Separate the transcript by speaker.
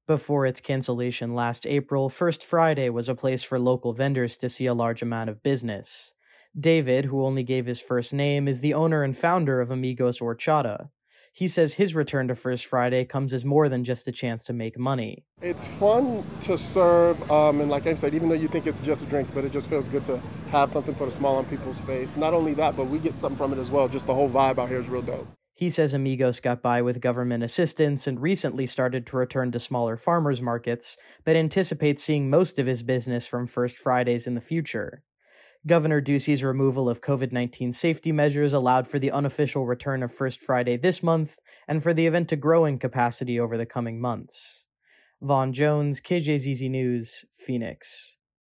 Speaker 1: Before its cancellation last April, First Friday was a place for local vendors to see a large amount of business. David, who only gave his first name, is the owner and founder of Amigos Horchata. He says his return to First Friday comes as more than just a chance to make money.
Speaker 2: It's fun to serve, and like I said, even though you think it's just drinks, but it just feels good to have something put a smile on people's face. Not only that, but we get something from it as well. Just the whole vibe out here is real dope.
Speaker 1: He says Amigos got by with government assistance and recently started to return to smaller farmers markets, but anticipates seeing most of his business from First Fridays in the future. Governor Ducey's removal of COVID-19 safety measures allowed for the unofficial return of First Friday this month, and for the event to grow in capacity over the coming months. Vaughn Jones, KJZZ News, Phoenix.